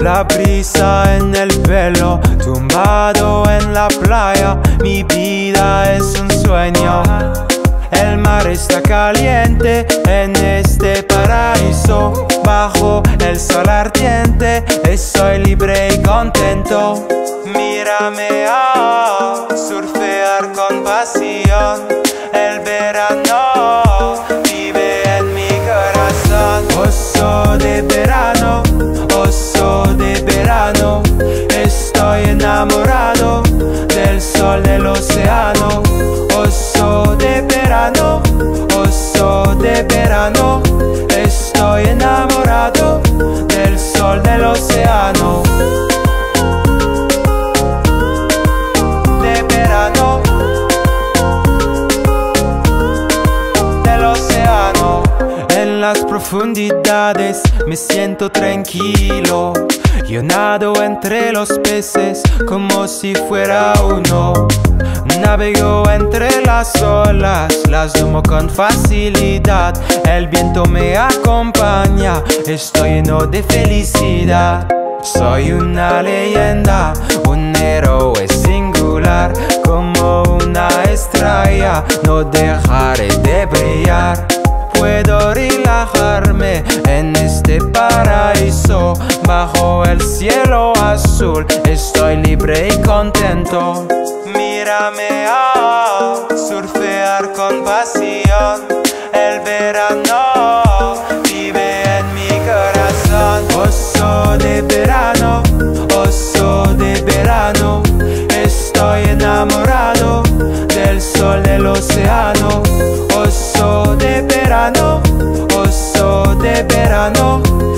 La brisa en el pelo, tumbado en la playa. Mi vida es un sueño. El mar está caliente en este paraíso. Bajo el sol ardiente estoy libre y contento. Mírame surfear con pasión. El verano vive en mi corazón. Oso de verano, oso de verano. Estoy enamorado del sol del océano. Oso de verano, oso de verano. Estoy enamorado del sol del océano. De verano, del océano. En las profundidades me siento tranquilo. Yo nado entre los peces como si fuera uno. Navego entre las olas, las domo con facilidad. El viento me acompaña, estoy lleno de felicidad. Soy una leyenda, un héroe singular. Como una estrella, no dejaré de brillar. Puedo relajarme en este paraíso. Bajo el cielo azul estoy libre y contento. Mírame surfear con pasión. El verano vive en mi corazón. Oso de verano, oso de verano. Estoy enamorado del sol del océano. Oso de verano, oso de verano.